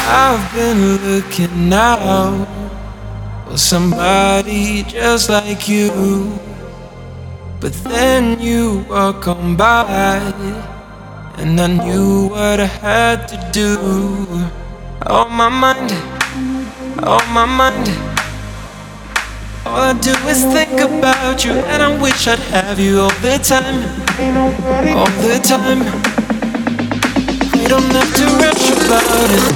I've been looking out for somebody just like you, but then you walk on by, and I knew what I had to do. On my mind, on my mind. All I do is think about you, and I wish I'd have you all the time, all the time. We don't have to rush about it.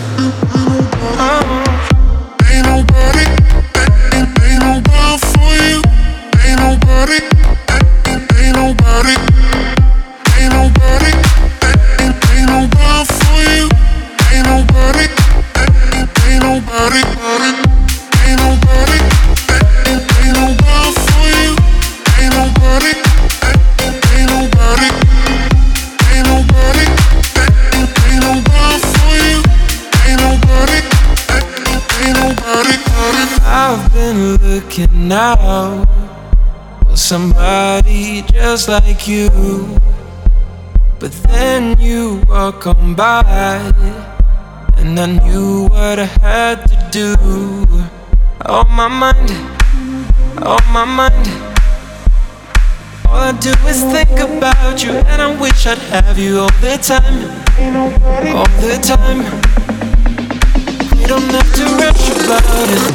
Ain't nobody, ain't nobody for you. Ain't nobody, ain't nobody, ain't nobody, ain't nobody for you. Ain't nobody, ain't nobody, ain't nobody, ain't nobody for you. Ain't nobody, ain't nobody, ain't nobody, ain't nobody for you. Ain't nobody, ain't nobody. I've been looking out for somebody just like you, but then you walk on by, and I knew what I had to do. On my mind, on my mind. All I do is think about you, and I wish I'd have you all the time, all the time. We don't have to rush about it.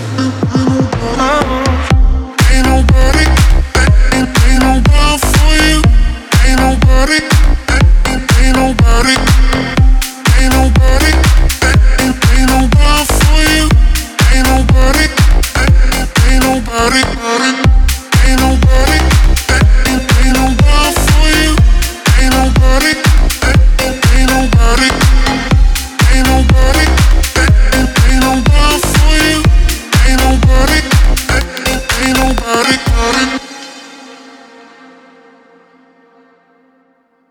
Ain't nobody, ain't nobody for you. Ain't nobody, ain't nobody.